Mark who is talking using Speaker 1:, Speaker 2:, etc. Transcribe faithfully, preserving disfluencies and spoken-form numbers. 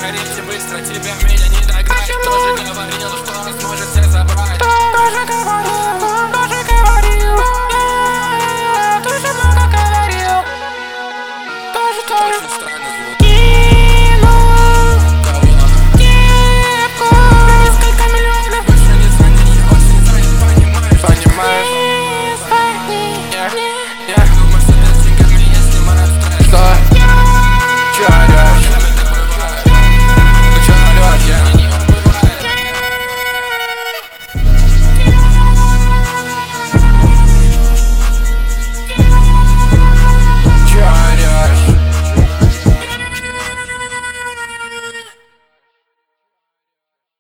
Speaker 1: горите быстро, тебя меня не догнать. Кто же говорил, что сможет все забрать? Кто же говорил?